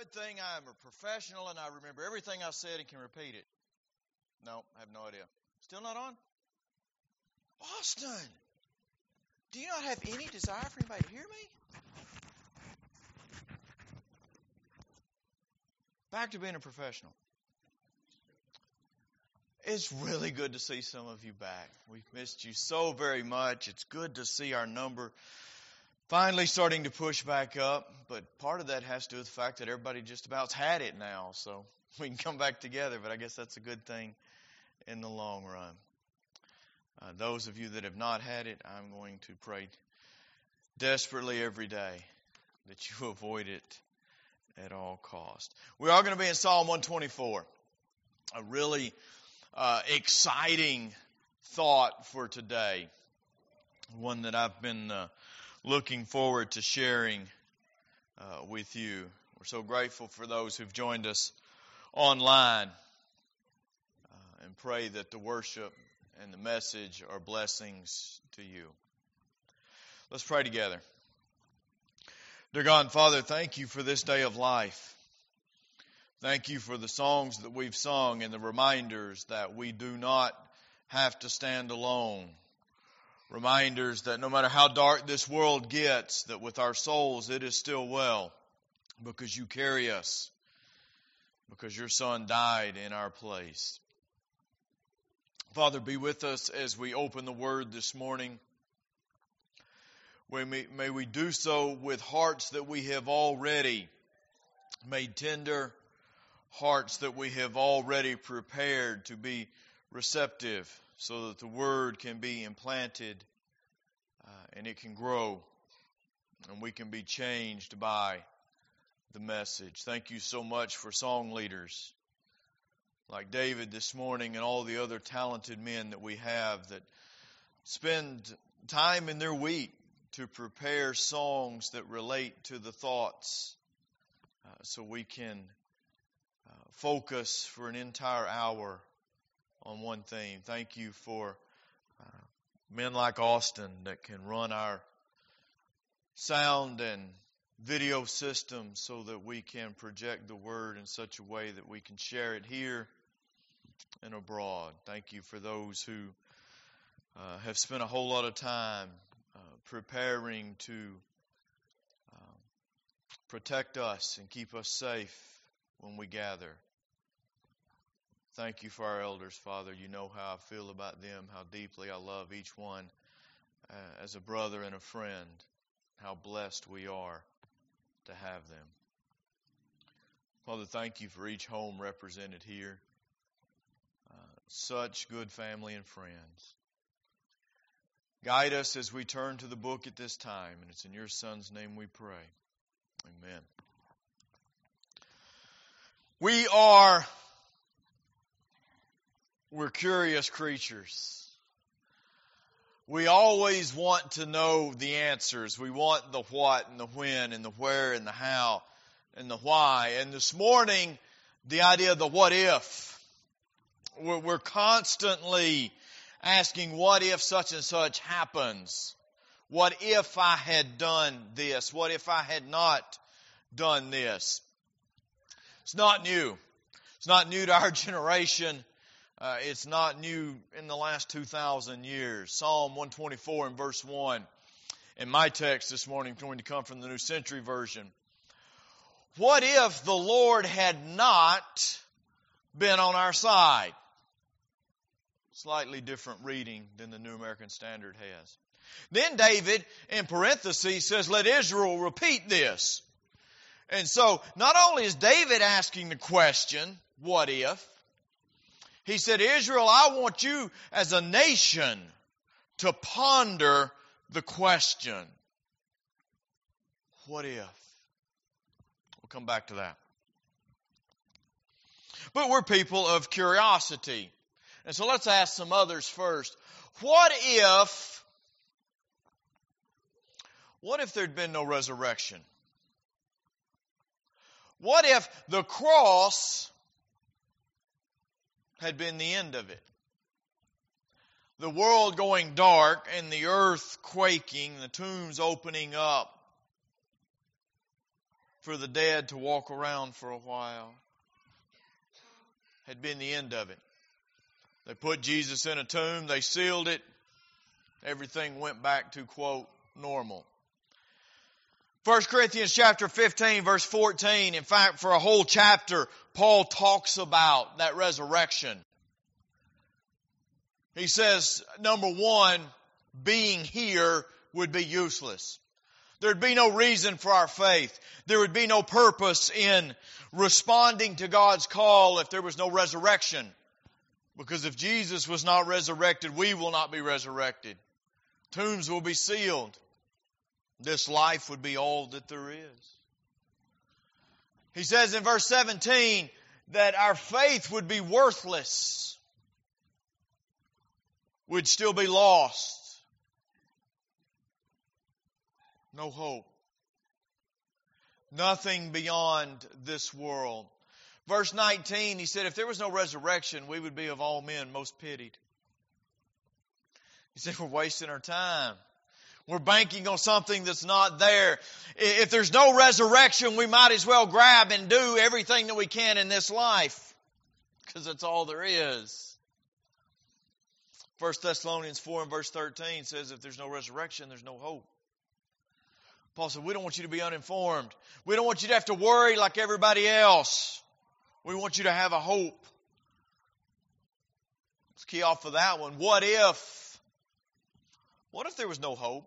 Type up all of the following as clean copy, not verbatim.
good thing I'm a professional and I remember everything I said and can repeat it. No, I have no idea. Still not on? Austin, do you not have any desire for anybody to hear me? Back to being a professional. It's really good to see some of you back. We've missed you so very much. It's good to see our number finally starting to push back up. But part of that has to do with the fact that everybody just about's had it now. So we can come back together. But I guess that's a good thing in the long run. Those of you that have not had it, I'm going to pray desperately every day that you avoid it at all cost. We are going to be in Psalm 124. A really exciting thought for today. One that I've been looking forward to sharing with you. We're so grateful for those who've joined us online and pray that the worship and the message are blessings to you. Let's pray together. Dear God and Father, thank you for this day of life. Thank you for the songs that we've sung and the reminders that we do not have to stand alone. Reminders that no matter how dark this world gets, that with our souls it is still well because you carry us, because your Son died in our place. Father, be with us as we open the Word this morning. May we do so with hearts that we have already made tender, hearts that we have already prepared to be receptive so that the Word can be implanted and it can grow and we can be changed by the message. Thank you so much for song leaders like David this morning and all the other talented men that we have that spend time in their week to prepare songs that relate to the thoughts so we can focus for an entire hour on one theme. Thank you for men like Austin that can run our sound and video system so that we can project the Word in such a way that we can share it here and abroad. Thank you for those who have spent a whole lot of time preparing to protect us and keep us safe when we gather. Thank you for our elders, Father. You know how I feel about them, how deeply I love each one as a brother and a friend, how blessed we are to have them. Father, thank you for each home represented here. Such good family and friends. Guide us as we turn to the book at this time, and it's in your Son's name we pray. Amen. We're curious creatures. We always want to know the answers. We want the what and the when and the where and the how and the why. And this morning, the idea of the what if. We're constantly asking, what if such and such happens? What if I had done this? What if I had not done this? It's not new. It's not new to our generation. It's not new in the last 2,000 years. Psalm 124 and verse 1. In my text this morning, going to come from the New Century Version. What if the Lord had not been on our side? Slightly different reading than the New American Standard has. Then David, in parentheses, says, let Israel repeat this. And so, not only is David asking the question, what if? He said, Israel, I want you as a nation to ponder the question, what if? We'll come back to that. But we're people of curiosity. And so let's ask some others first. What if there'd been no resurrection? What if the cross had been the end of it? The world going dark and the earth quaking, the tombs opening up. for the dead to walk around for a while had been the end of it. They put Jesus in a tomb, they sealed it, everything went back to, quote, normal. 1 Corinthians chapter 15, verse 14, in fact, for a whole chapter, Paul talks about that resurrection. He says, number one, being here would be useless. There'd be no reason for our faith. There would be no purpose in responding to God's call if there was no resurrection. Because if Jesus was not resurrected, we will not be resurrected. Tombs will be sealed. This life would be all that there is. He says in verse 17 that our faith would be worthless. We'd still be lost. No hope. Nothing beyond this world. Verse 19, he said, if there was no resurrection, we would be of all men most pitied. He said, we're wasting our time. We're banking on something that's not there. If there's no resurrection, we might as well grab and do everything that we can in this life. Because that's all there is. 1 Thessalonians 4 and verse 13 says, if there's no resurrection, there's no hope. Paul said, we don't want you to be uninformed. We don't want you to have to worry like everybody else. We want you to have a hope. Let's key off of that one. What if there was no hope?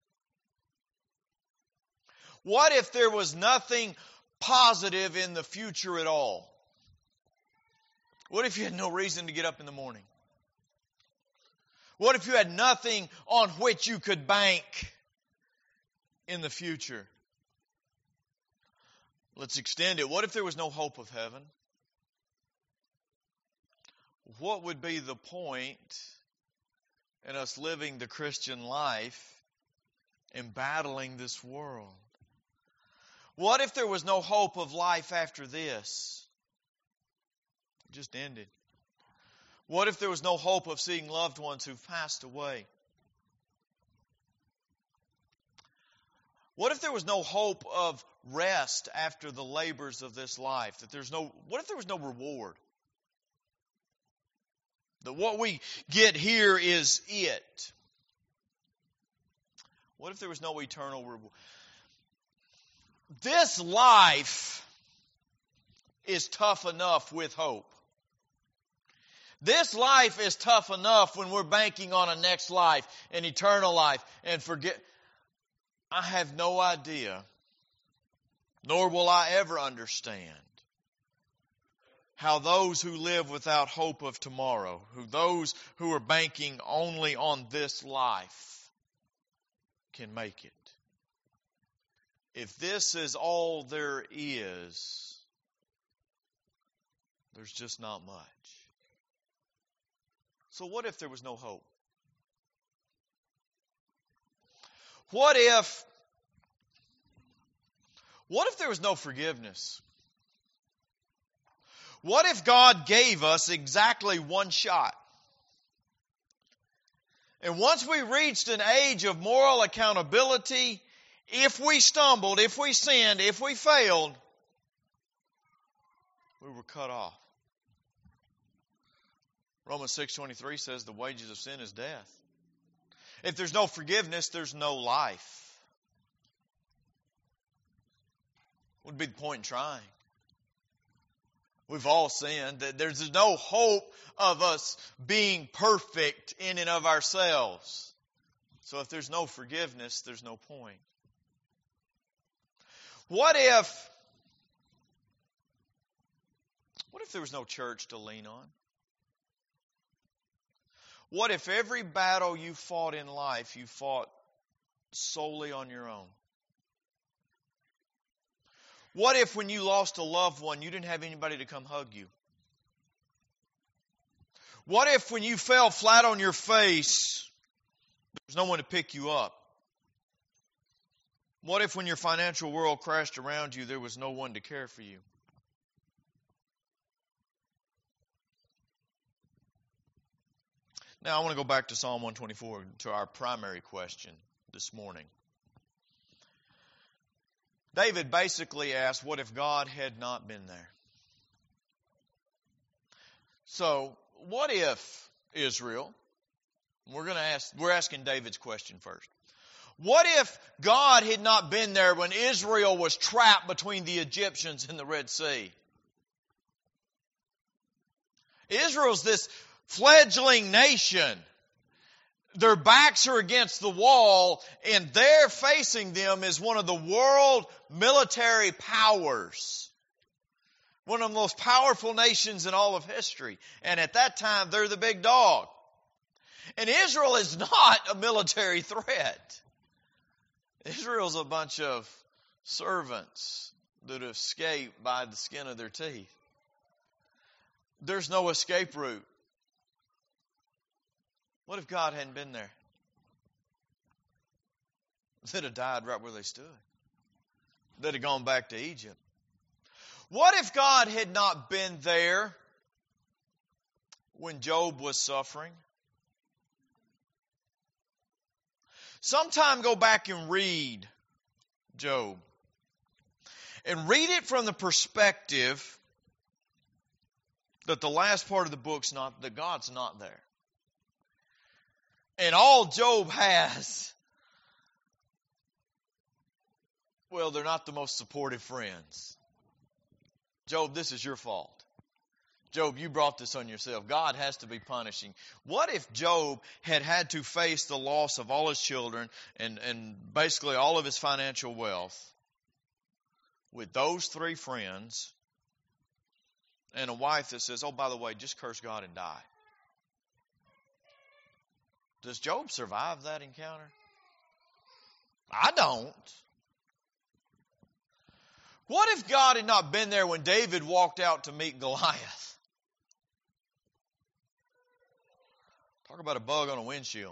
What if there was nothing positive in the future at all? What if you had no reason to get up in the morning? What if you had nothing on which you could bank in the future? Let's extend it. What if there was no hope of heaven? What would be the point in us living the Christian life and battling this world? What if there was no hope of life after this? It just ended. What if there was no hope of seeing loved ones who've passed away? What if there was no hope of rest after the labors of this life? What if there was no reward? That what we get here is it. What if there was no eternal reward? This life is tough enough with hope. This life is tough enough when we're banking on a next life, an eternal life, and forget. I have no idea, nor will I ever understand, how those who live without hope of tomorrow, those who are banking only on this life, can make it. If this is all there is, there's just not much. So what if there was no hope? What if there was no forgiveness? What if God gave us exactly one shot? And once we reached an age of moral accountability, if we stumbled, if we sinned, if we failed, we were cut off. Romans 6:23 says the wages of sin is death. If there's no forgiveness, there's no life. What would be the point in trying? We've all sinned. There's no hope of us being perfect in and of ourselves. So if there's no forgiveness, there's no point. What if there was no church to lean on? What if every battle you fought in life, you fought solely on your own? What if when you lost a loved one, you didn't have anybody to come hug you? What if when you fell flat on your face, there was no one to pick you up? What if when your financial world crashed around you, there was no one to care for you? Now I want to go back to Psalm 124, to our primary question this morning. David basically asked, what if God had not been there? So, what if Israel, we're asking David's question first. What if God had not been there when Israel was trapped between the Egyptians and the Red Sea? Israel's this fledgling nation. Their backs are against the wall, and there facing them is one of the world military powers. One of the most powerful nations in all of history. And at that time, they're the big dog. And Israel is not a military threat. Israel's a bunch of servants that have escaped by the skin of their teeth. There's no escape route. What if God hadn't been there? They'd have died right where they stood. They'd have gone back to Egypt. What if God had not been there when Job was suffering? Sometime go back and read Job. And read it from the perspective that the last part of the book's not, that God's not there. And all Job has, well, they're not the most supportive friends. Job, this is your fault. Job, you brought this on yourself. God has to be punishing. What if Job had to face the loss of all his children and basically all of his financial wealth with those three friends and a wife that says, oh, by the way, just curse God and die? Does Job survive that encounter? I don't. What if God had not been there when David walked out to meet Goliath? Talk about a bug on a windshield.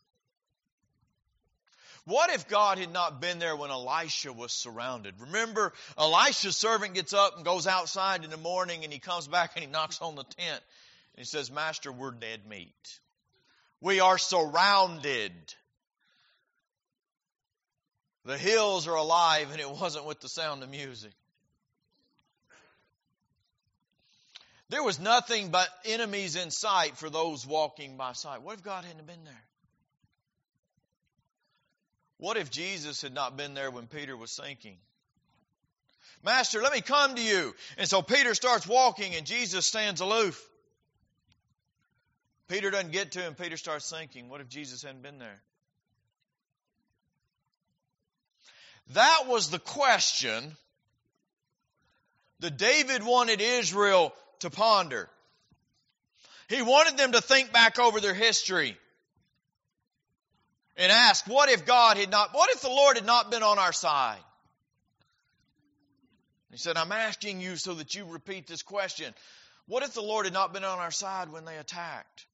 What if God had not been there when Elisha was surrounded? Remember, Elisha's servant gets up and goes outside in the morning, and he comes back and he knocks on the tent. And he says, Master, we're dead meat. We are surrounded. The hills are alive, and it wasn't with the sound of music. There was nothing but enemies in sight for those walking by sight. What if God hadn't been there? What if Jesus had not been there when Peter was sinking? Master, let me come to you. And so Peter starts walking, and Jesus stands aloof. Peter doesn't get to him. Peter starts sinking. What if Jesus hadn't been there? That was the question that David wanted Israel to ponder. He wanted them to think back over their history and ask, what if the Lord had not been on our side? He said, I'm asking you so that you repeat this question. What if the Lord had not been on our side when they attacked?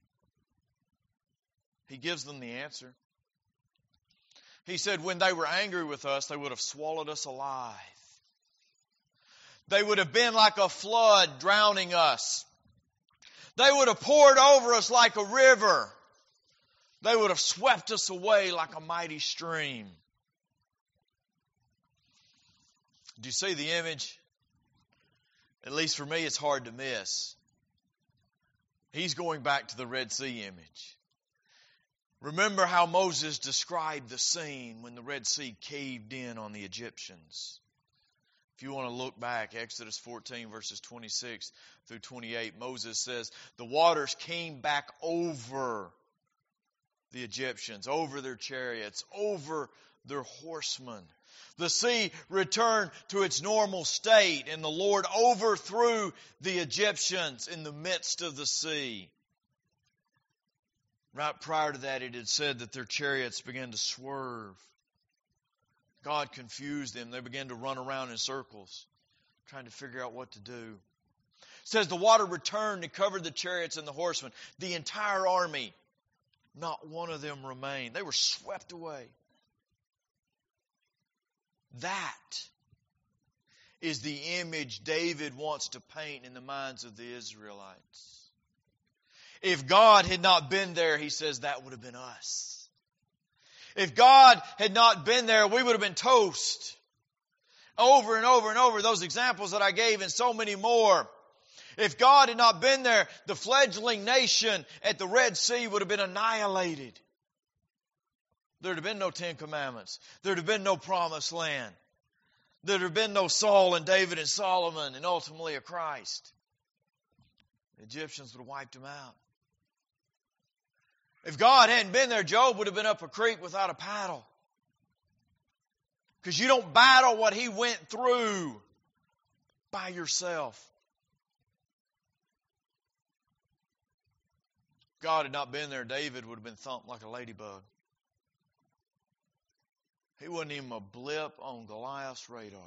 He gives them the answer. He said, when they were angry with us, they would have swallowed us alive. They would have been like a flood drowning us. They would have poured over us like a river. They would have swept us away like a mighty stream. Do you see the image? At least for me, it's hard to miss. He's going back to the Red Sea image. Remember how Moses described the scene when the Red Sea caved in on the Egyptians. If you want to look back, Exodus 14 verses 26 through 28, Moses says, the waters came back over the Egyptians, over their chariots, over their horsemen. The sea returned to its normal state, and the Lord overthrew the Egyptians in the midst of the sea. Right prior to that, it had said that their chariots began to swerve. God confused them. They began to run around in circles, trying to figure out what to do. It says the water returned and covered the chariots and the horsemen. The entire army, not one of them remained. They were swept away. That is the image David wants to paint in the minds of the Israelites. If God had not been there, he says, that would have been us. If God had not been there, we would have been toast. Over and over and over, those examples that I gave and so many more. If God had not been there, the fledgling nation at the Red Sea would have been annihilated. There would have been no Ten Commandments. There would have been no Promised Land. There would have been no Saul and David and Solomon and ultimately a Christ. The Egyptians would have wiped them out. If God hadn't been there, Job would have been up a creek without a paddle. Because you don't battle what he went through by yourself. If God had not been there, David would have been thumped like a ladybug. He wasn't even a blip on Goliath's radar.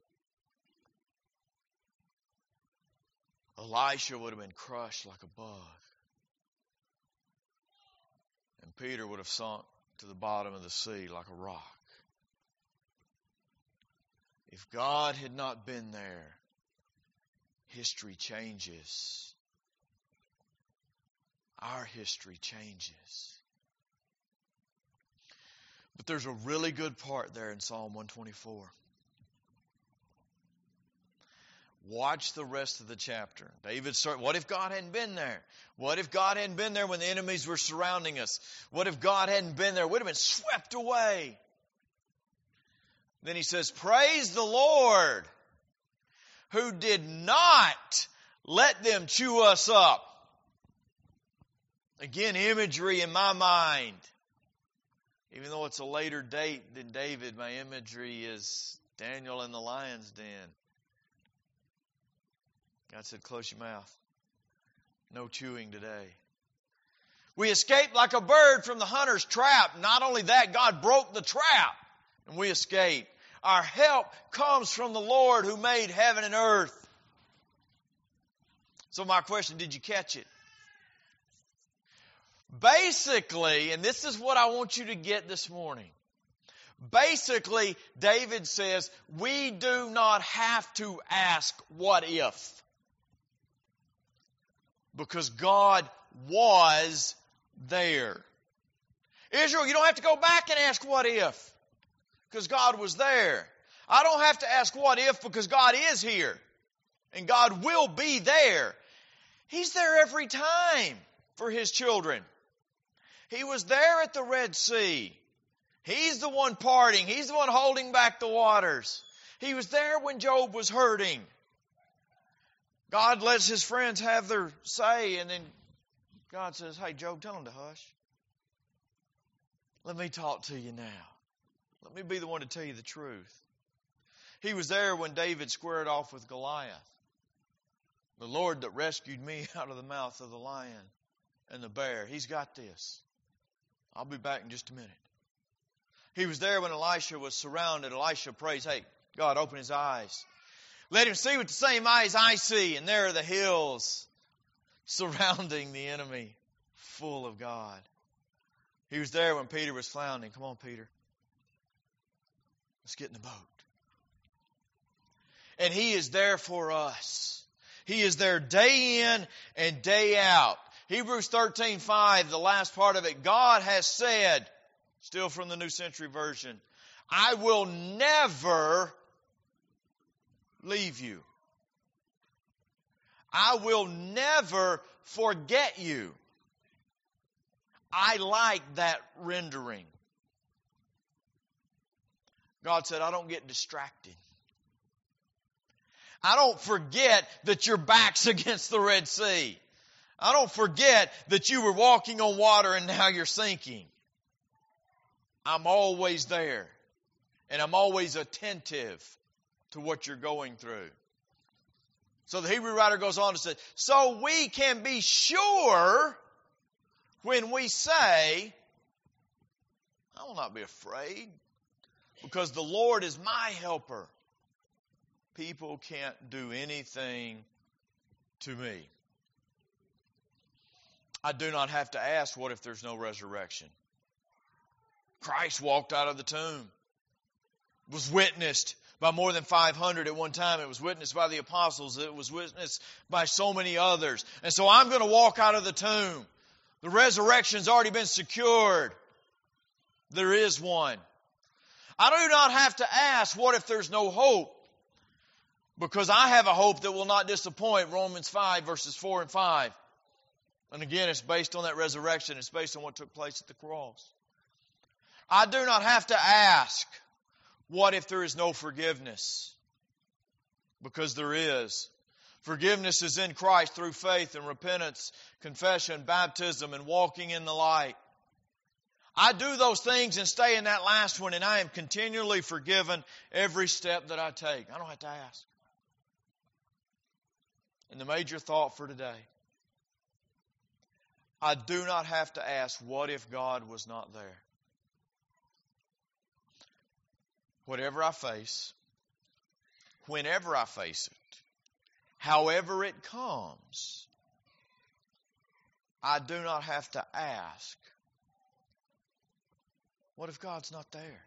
Elisha would have been crushed like a bug. And Peter would have sunk to the bottom of the sea like a rock. If God had not been there, history changes. Our history changes. But there's a really good part there in Psalm 124. Watch the rest of the chapter. What if God hadn't been there? What if God hadn't been there when the enemies were surrounding us? What if God hadn't been there? We'd have been swept away. Then he says, praise the Lord, who did not let them chew us up. Again, imagery in my mind. Even though it's a later date than David, my imagery is Daniel in the lion's den. God said, close your mouth. No chewing today. We escaped like a bird from the hunter's trap. Not only that, God broke the trap and we escaped. Our help comes from the Lord who made heaven and earth. So my question, did you catch it? Basically, and this is what I want you to get this morning. Basically, David says, we do not have to ask what if. Because God was there. Israel, you don't have to go back and ask what if. Because God was there. I don't have to ask what if because God is here. And God will be there. He's there every time for His children. He was there at the Red Sea. He's the one parting. He's the one holding back the waters. He was there when Job was hurting. God lets His friends have their say, and then God says, hey, Job, tell them to hush. Let me talk to you now. Let me be the one to tell you the truth. He was there when David squared off with Goliath. The Lord that rescued me out of the mouth of the lion and the bear. He's got this. I'll be back in just a minute. He was there when Elisha was surrounded. Elisha prays, hey, God, open his eyes. Let him see with the same eyes I see. And there are the hills surrounding the enemy, full of God. He was there when Peter was floundering. Come on, Peter. Let's get in the boat. And He is there for us. He is there day in and day out. Hebrews 13:5, the last part of it, God has said, still from the New Century Version, I will never leave you. I will never forget you. I like that rendering. God said, I don't get distracted. I don't forget that your back's against the Red Sea. I don't forget that you were walking on water and now you're sinking. I'm always there. And I'm always attentive to what you're going through. So the Hebrew writer goes on to say, so we can be sure when we say, I will not be afraid because the Lord is my helper. People can't do anything to me. I do not have to ask, what if there's no resurrection? Christ walked out of the tomb. Was witnessed by more than 500 at one time. It was witnessed by the apostles. It was witnessed by so many others. And so I'm going to walk out of the tomb. The resurrection's already been secured. There is one. I do not have to ask, what if there's no hope? Because I have a hope that will not disappoint, Romans 5, verses 4 and 5. And again, it's based on that resurrection. It's based on what took place at the cross. I do not have to ask, what if there is no forgiveness? Because there is. Forgiveness is in Christ through faith and repentance, confession, baptism, and walking in the light. I do those things and stay in that last one, and I am continually forgiven every step that I take. I don't have to ask. And the major thought for today, I do not have to ask, what if God was not there? Whatever I face, whenever I face it, however it comes, I do not have to ask, what if God's not there?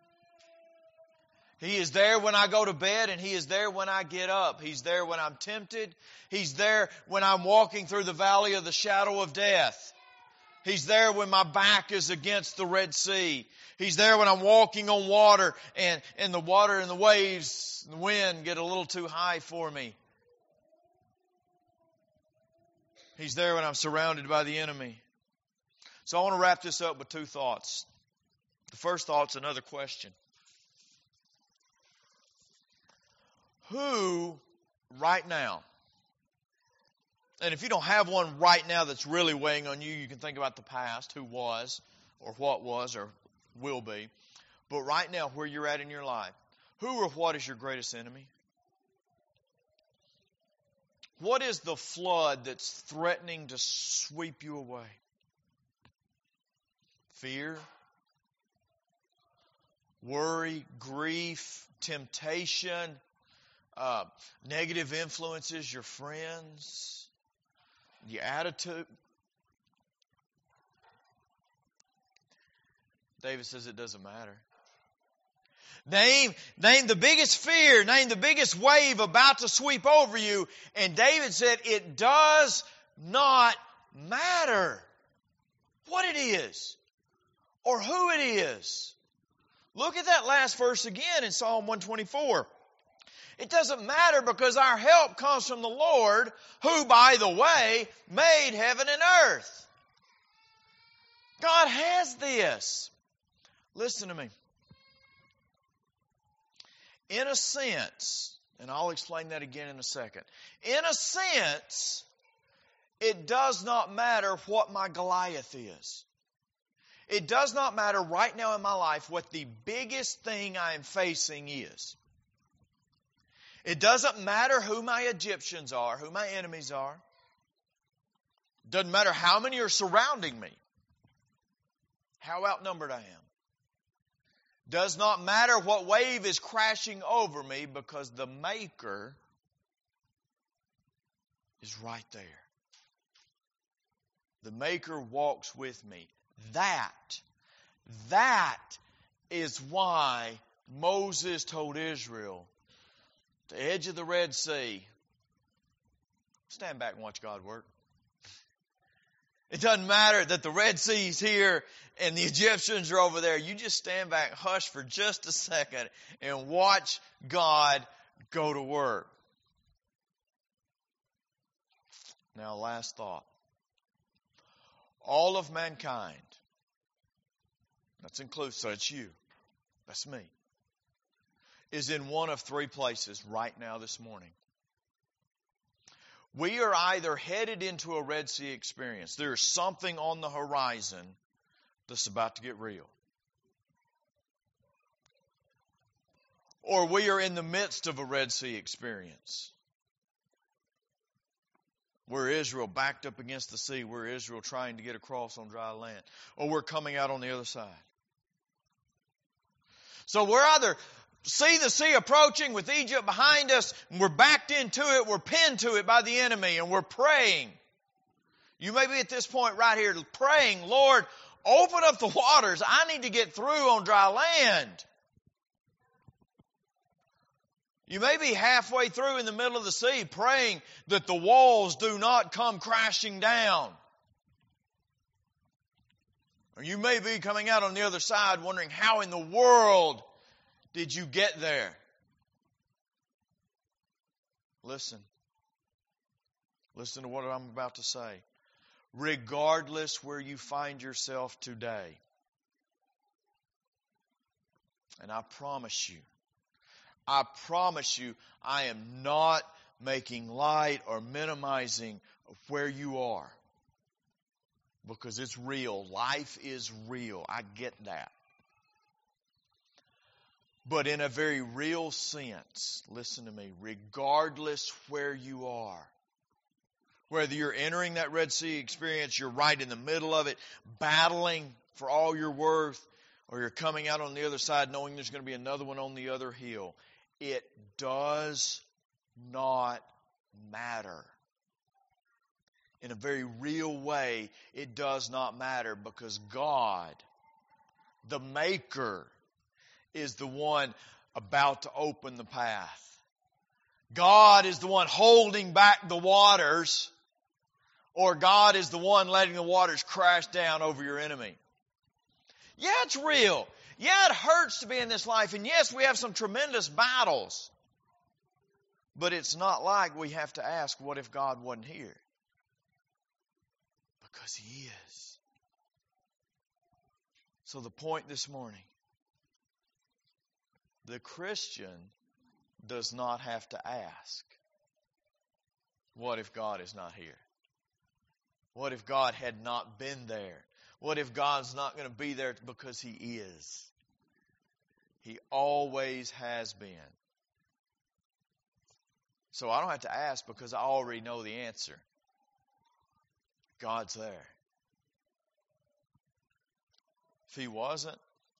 He is there when I go to bed, and He is there when I get up. He's there when I'm tempted. He's there when I'm walking through the valley of the shadow of death. He's there when my back is against the Red Sea. He's there when I'm walking on water and the water and the waves and the wind get a little too high for me. He's there when I'm surrounded by the enemy. So I want to wrap this up with two thoughts. The first thought's another question. Who right now, and if you don't have one right now that's really weighing on you, you can think about the past, who was, or what was, or will be. But right now, where you're at in your life, who or what is your greatest enemy? What is the flood that's threatening to sweep you away? Fear, worry, grief, temptation, negative influences, your friends, your attitude. David says it doesn't matter. Name the biggest fear, name the biggest wave about to sweep over you, and David said it does not matter what it is or who it is. Look at that last verse again in Psalm 124. It doesn't matter because our help comes from the Lord, who, by the way, made heaven and earth. God has this. Listen to me. In a sense, and I'll explain that again in a second. In a sense, it does not matter what my Goliath is. It does not matter right now in my life what the biggest thing I am facing is. It doesn't matter who my Egyptians are, who my enemies are. It doesn't matter how many are surrounding me, how outnumbered I am. Does not matter what wave is crashing over me, because the Maker is right there. The Maker walks with me. That is why Moses told Israel, the edge of the Red Sea, stand back and watch God work. It doesn't matter that the Red Sea's here and the Egyptians are over there. You just stand back, hush for just a second, and watch God go to work. Now, last thought. All of mankind, that's inclusive, so it's you, that's me, is in one of three places right now this morning. We are either headed into a Red Sea experience. There's something on the horizon that's about to get real. Or we are in the midst of a Red Sea experience. We're Israel backed up against the sea. We're Israel trying to get across on dry land. Or we're coming out on the other side. So we're either see the sea approaching with Egypt behind us, and we're backed into it, we're pinned to it by the enemy, and we're praying. You may be at this point right here praying, Lord, open up the waters. I need to get through on dry land. You may be halfway through in the middle of the sea praying that the walls do not come crashing down. Or you may be coming out on the other side wondering, how in the world did you get there? Listen. Listen to what I'm about to say. Regardless where you find yourself today, and I promise you, I am not making light or minimizing of where you are. Because it's real. Life is real. I get that. But in a very real sense, listen to me, regardless where you are, whether you're entering that Red Sea experience, you're right in the middle of it, battling for all you're worth, or you're coming out on the other side knowing there's going to be another one on the other hill, it does not matter. In a very real way, it does not matter because God, the Maker, is the one about to open the path. God is the one holding back the waters, or God is the one letting the waters crash down over your enemy. Yeah, it's real. Yeah, it hurts to be in this life. And yes, we have some tremendous battles. But it's not like we have to ask, what if God wasn't here? Because He is. So the point this morning, the Christian does not have to ask, what if God is not here? What if God had not been there? What if God's not going to be there? Because He is. He always has been. So I don't have to ask because I already know the answer. God's there. If He wasn't,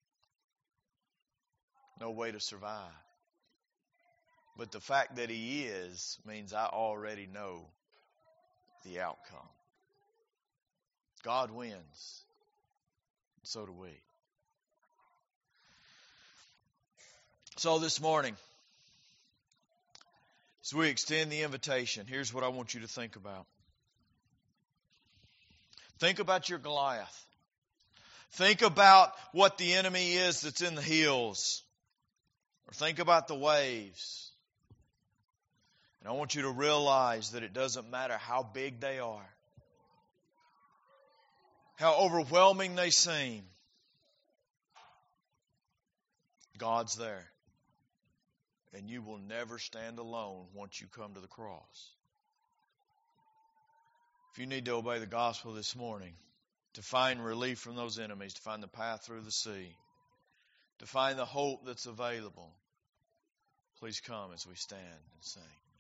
no way to survive. But the fact that He is means I already know the outcome. God wins. So do we. So this morning, as we extend the invitation, here's what I want you to think about. Think about your Goliath. Think about what the enemy is that's in the hills. Or think about the waves. And I want you to realize that it doesn't matter how big they are, how overwhelming they seem. God's there. And you will never stand alone once you come to the cross. If you need to obey the gospel this morning, to find relief from those enemies, to find the path through the sea, to find the hope that's available, please come as we stand and sing.